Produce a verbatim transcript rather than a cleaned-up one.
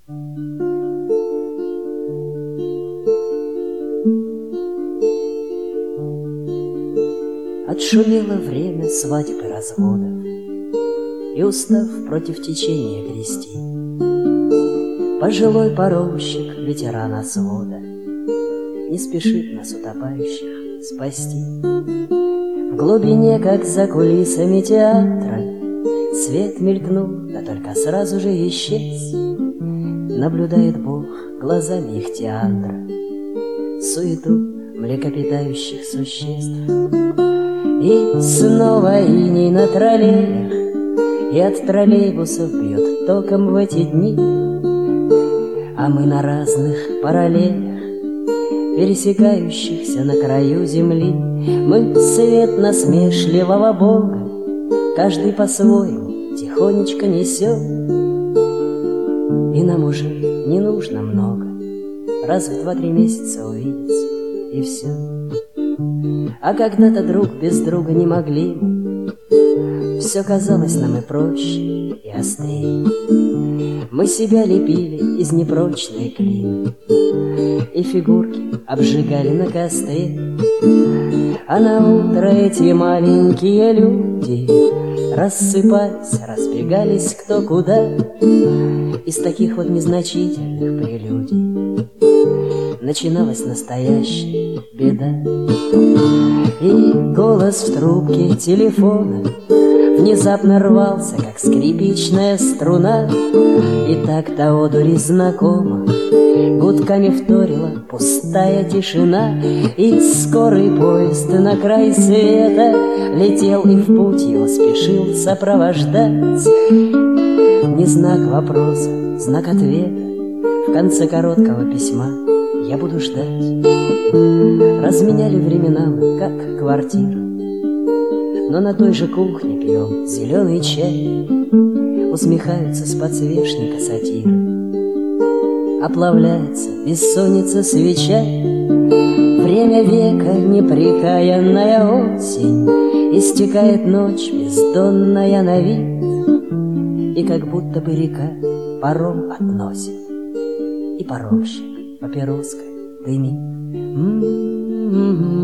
Отшумело время свадеб и разводов, и, устав против течения грести, пожилой паромщик, ветерана свода, не спешит нас, утопающих, спасти. В глубине, как за кулисами театра, свет мелькнул, да только сразу же исчез. Наблюдает Бог глазами их театра суету млекопитающих существ. И снова иней на троллеях, и от троллейбусов бьет током в эти дни. А мы на разных параллелях, пересекающихся на краю земли, мы свет насмешливого Бога, каждый по-своему тихонечко несем. И нам уже не нужно много, раз в два-три месяца увидеться, и все. А когда-то друг без друга не могли мы, все казалось нам и проще, и острее. Мы себя лепили из непрочной глины, и фигурки обжигали на костре. А на утро эти маленькие люди рассыпались, разбегались кто куда. Из таких вот незначительных прелюдий начиналась настоящая беда. И голос в трубке телефона внезапно рвался, как скрипичная струна. И так до одури знакомо гудками вторила пустая тишина. И скорый поезд на край света летел, и в путь его спешил сопровождать не знак вопроса, знак ответа. В конце короткого письма я буду ждать. Разменяли времена мы, как квартиру, но на той же кухне пьем зеленый чай. Усмехаются с подсвечника сатиры, оплавляется бессонница свеча. Время века, непрекаянная осень, истекает ночь бездонная на вид. И как будто бы река паром относит, и паромщик папироской дымит. М-м-м.